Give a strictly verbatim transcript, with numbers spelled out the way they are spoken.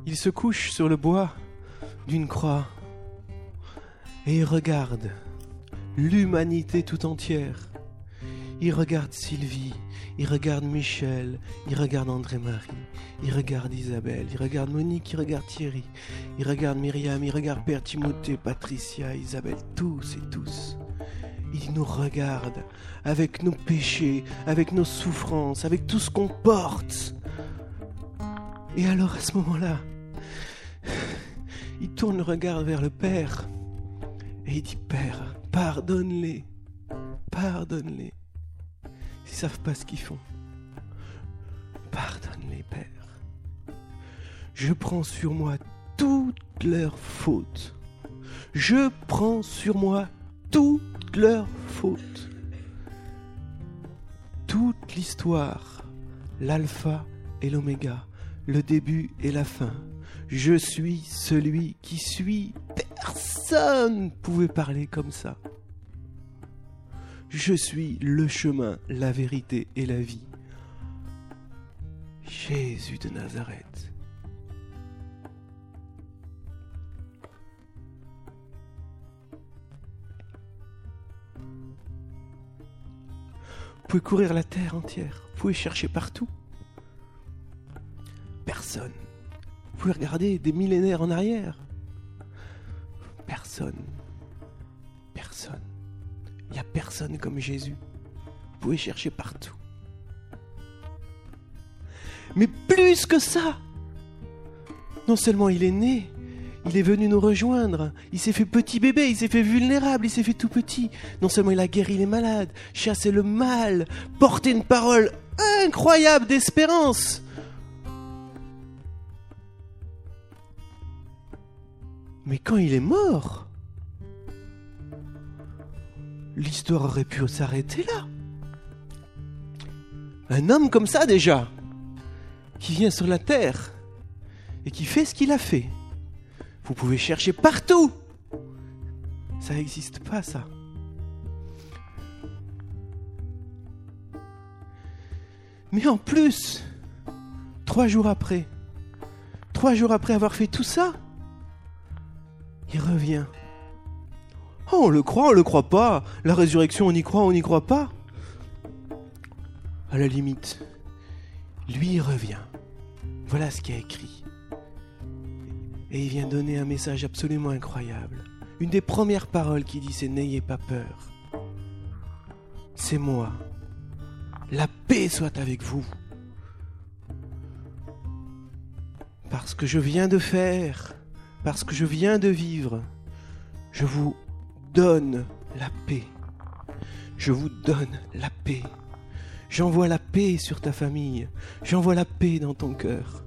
Il se couche sur le bois d'une croix et il regarde l'humanité tout entière. Il regarde Sylvie, il regarde Michel, il regarde André-Marie, il regarde Isabelle, il regarde Monique, il regarde Thierry, il regarde Myriam, il regarde Père Timothée, Patricia, Isabelle, tous et tous. Il nous regarde avec nos péchés, avec nos souffrances, avec tout ce qu'on porte. Et alors à ce moment-là, il tourne le regard vers le Père et il dit « Père, pardonne-les, pardonne-les. Ils ne savent pas ce qu'ils font. Pardonne-les, Père. Je prends sur moi toutes leurs fautes. Je prends sur moi toutes leurs fautes. Toute l'histoire, l'alpha et l'oméga, le début et la fin. Je suis celui qui suis. Personne ne pouvait parler comme ça. Je suis le chemin, la vérité et la vie. Jésus de Nazareth. Vous pouvez courir la terre entière, vous pouvez chercher partout. Personne. Vous pouvez regarder des millénaires en arrière. Personne. Personne. Il n'y a personne comme Jésus. Vous pouvez chercher partout. Mais plus que ça, non seulement il est né, il est venu nous rejoindre, il s'est fait petit bébé, il s'est fait vulnérable, il s'est fait tout petit. Non seulement il a guéri les malades, chassé le mal, porté une parole incroyable d'espérance. Mais quand il est mort, l'histoire aurait pu s'arrêter là. Un homme comme ça déjà, qui vient sur la terre et qui fait ce qu'il a fait. Vous pouvez chercher partout. Ça n'existe pas, ça. Mais en plus, trois jours après, trois jours après avoir fait tout ça, il revient. Oh, on le croit, on le croit pas. La résurrection, on y croit, on n'y croit pas. À la limite, lui, il revient. Voilà ce qui est écrit. Et il vient donner un message absolument incroyable. Une des premières paroles qu'il dit, c'est « N'ayez pas peur. C'est moi. La paix soit avec vous. Parce que je viens de faire, parce que je viens de vivre, je vous donne la paix. Je vous donne la paix. J'envoie la paix sur ta famille. J'envoie la paix dans ton cœur.